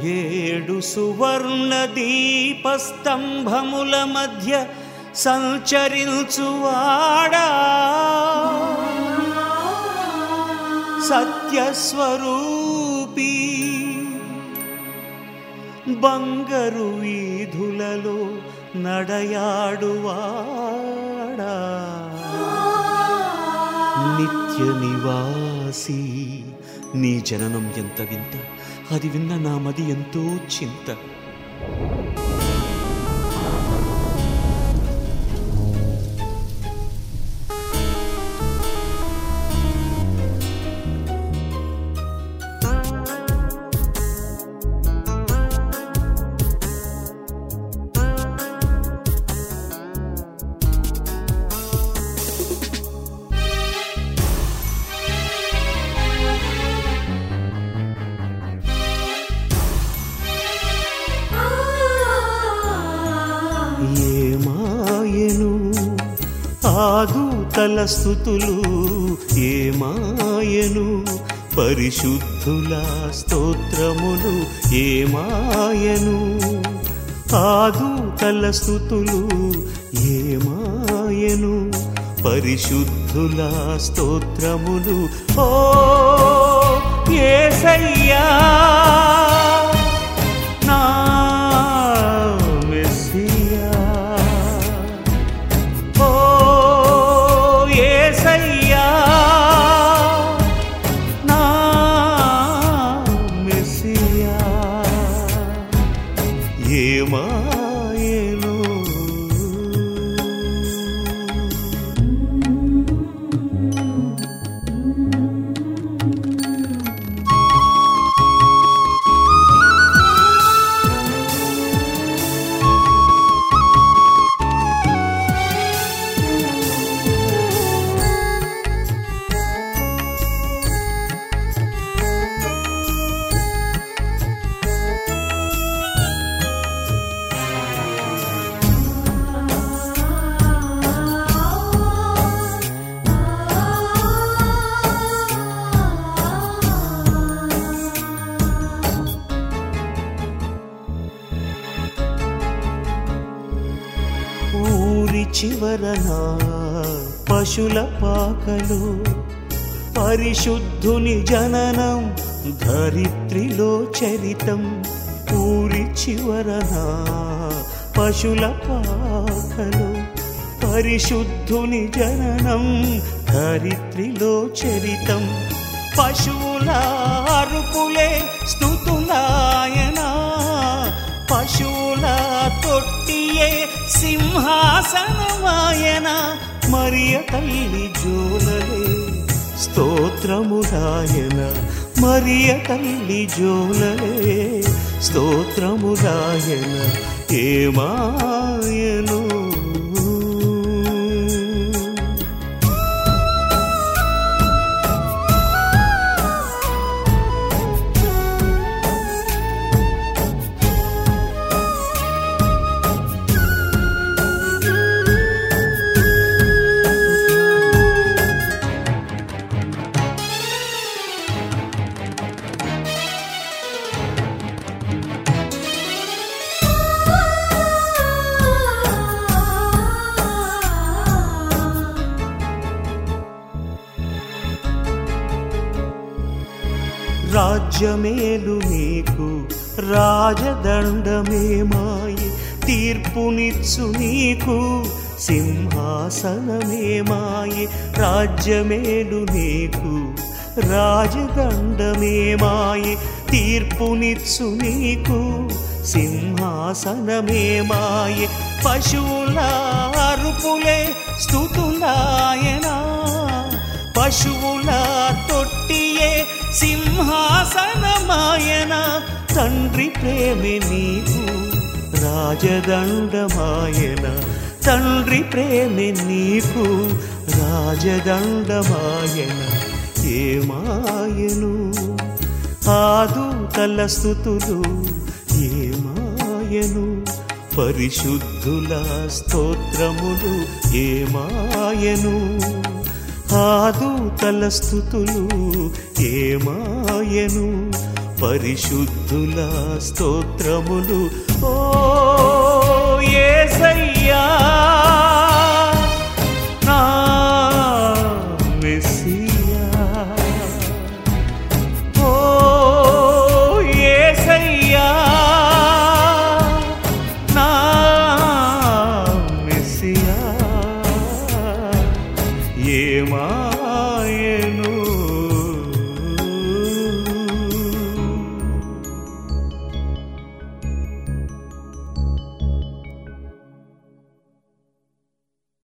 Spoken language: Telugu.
ఏడు సువర్ణ దీపస్తంభముల మధ్య సంచరించువాడా సత్యస్వరూపీ బంగరు వీధులలో నడయాడువాడా నిత్య నివాసి నీ జననం ఎంత వింత, అది విన్న నా మది ఎంతో చింత. ఏమాయను ఆదూతల స్తుతులు, ఏమాయను పరిశుద్ధుల స్తోత్రములు, ఏమాయను ఆదూతల స్తుతులు, ఏమాయను పరిశుద్ధుల స్తోత్రములు. ఓ యేసయ్యా నా మెస్సియా, ఓ యేసయ్యా నా మెస్సియా. ఏమాయను ఊరి చివరన పశుల పాకలో పరిశుద్ధుని జననం ధరిత్రిలో చరితం. ఊరి చివరన పశుల పాకలో పరిశుద్ధుని జననం ధరిత్రిలో చరితం. పశువుల అరుపులే స్తుతులాయనా, పశువుల తొట్టియే సింహాసనమాయన. మరియ తల్లి జోలలే స్తోత్రములాయన, మరియ తల్లి జోలలే స్తోత్రములాయన. ఏమాయను రాజ్యమేలు నీకు రాజదండమే మాయే, తీర్పునిచ్చు నీకు సింహాసనమే మాయే. రాజ్యమేలు నీకు రాజదండమే మాయే, తీర్పునిచ్చు నీకు సింహాసనమే మాయే. పశువుల అరుపులే స్తుతులాయనా, పశువుల తొట్టియే సింహాసనమాయన. తండ్రి ప్రేమే నీకు రాజదండమాయన, తండ్రి ప్రేమే నీకు రాజదండమాయన. ఏమాయను ఆదూతల స్తుతులు, ఏమాయను పరిశుద్ధుల స్తోత్రములు, ఏమాయను ఆదూతల స్తుతులు, ఏమాయను పరిశుద్ధుల స్తోత్రములు. ఓ